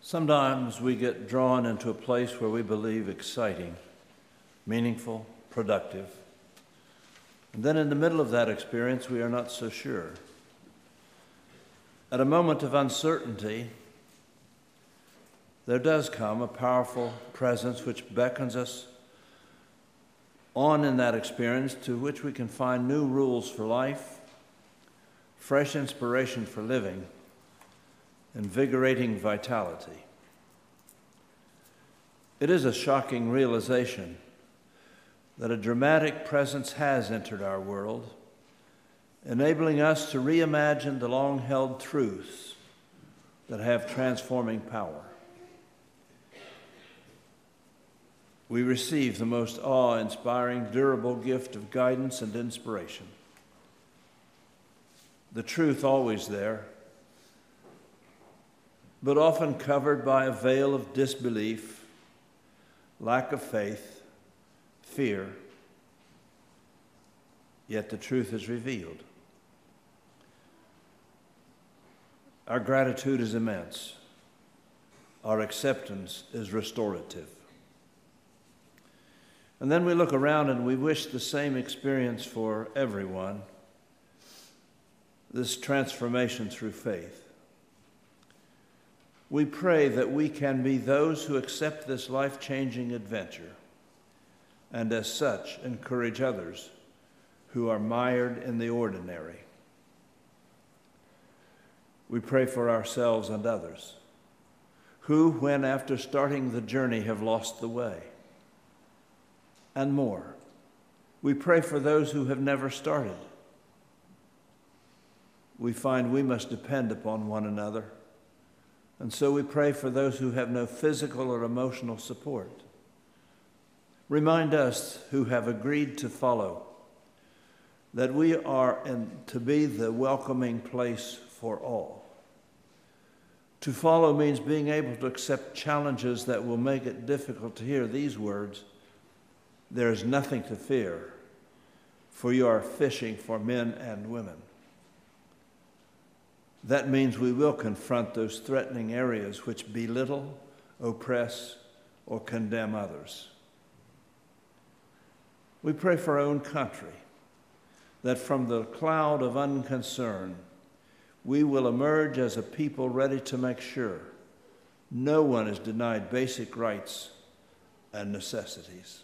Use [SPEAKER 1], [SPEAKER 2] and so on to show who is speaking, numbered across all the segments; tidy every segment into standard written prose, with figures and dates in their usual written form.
[SPEAKER 1] Sometimes we get drawn into a place where we believe exciting, meaningful, productive. And then in the middle of that experience, we are not so sure. At a moment of uncertainty, there does come a powerful presence which beckons us on in that experience, to which we can find new rules for life, fresh inspiration for living, invigorating vitality. It is a shocking realization that a dramatic presence has entered our world, enabling us to reimagine the long-held truths that have transforming power. We receive the most awe-inspiring, durable gift of guidance and inspiration. The truth always there, but often covered by a veil of disbelief, lack of faith, fear. Yet the truth is revealed. Our gratitude is immense. Our acceptance is restorative. And then we look around and we wish the same experience for everyone, this transformation through faith. We pray that we can be those who accept this life-changing adventure and as such encourage others who are mired in the ordinary. We pray for ourselves and others who, when after starting the journey, have lost the way. And more, we pray for those who have never started. We find we must depend upon one another, and so we pray for those who have no physical or emotional support. Remind us who have agreed to follow that we are to be the welcoming place for all. To follow means being able to accept challenges that will make it difficult to hear these words: there is nothing to fear, for you are fishing for men and women. That means we will confront those threatening areas which belittle, oppress, or condemn others. We pray for our own country, that from the cloud of unconcern, we will emerge as a people ready to make sure no one is denied basic rights and necessities.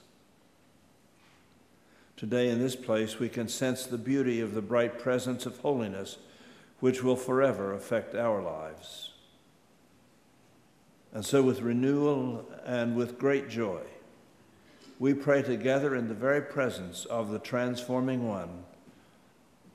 [SPEAKER 1] Today in this place, we can sense the beauty of the bright presence of holiness, which will forever affect our lives. And so with renewal and with great joy, we pray together in the very presence of the transforming one